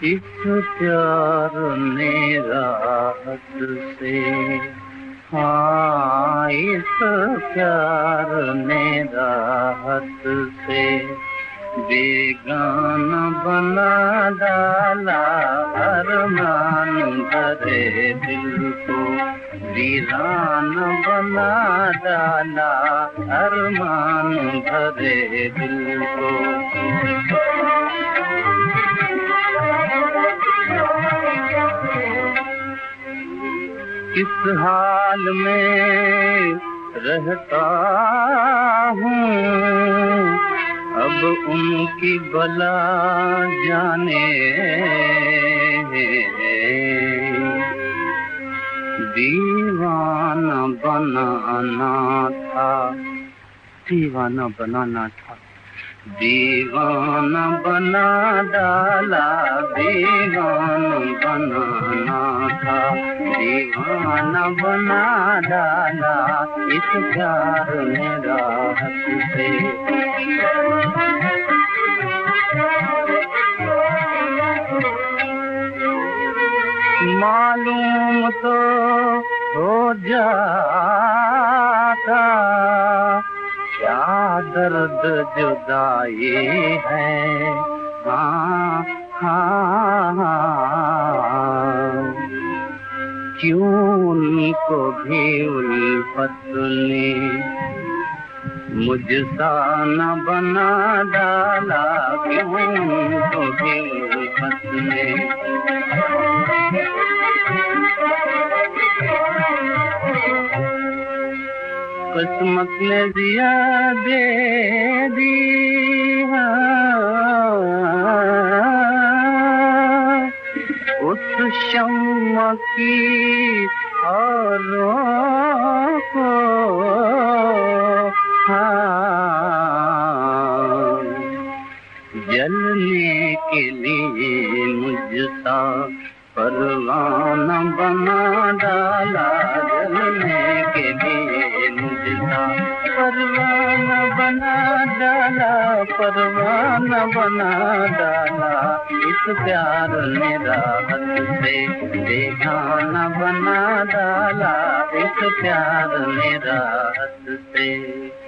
इस प्यार ने राहत से, हाँ इस प्यार ने राहत से बेगाना बना डाला। अरमान भरे दिल को वीराना बना डाला। अरमान भरे दिल को किस हाल में रहता हूँ अब उनकी बला जाने। दीवाना बनाना था, दीवाना बनाना था, दीवाना बना डाला। दीवाना बनाना था, दीवाना बना डाला। इस प्यार ने राहत से, मालूम तो हो जाता क्या दर्द जुदाई है। हाँ हाँ हाँ, क्यों उनको भी उल्फत ने मुझसा न बना डाला। क्यों उनको भी उल्फत ने किस्मत ने दिया दे दी। उस शम्मा की औरों को, हाँ जलने के लिए मुझसा परवाना बना डाला। जलने के लिए मुझसा परवाना बना डाला। परवाना बना डाला। इस प्यार ने राहत से बेगाना बना डाला। इस प्यार ने राहत से।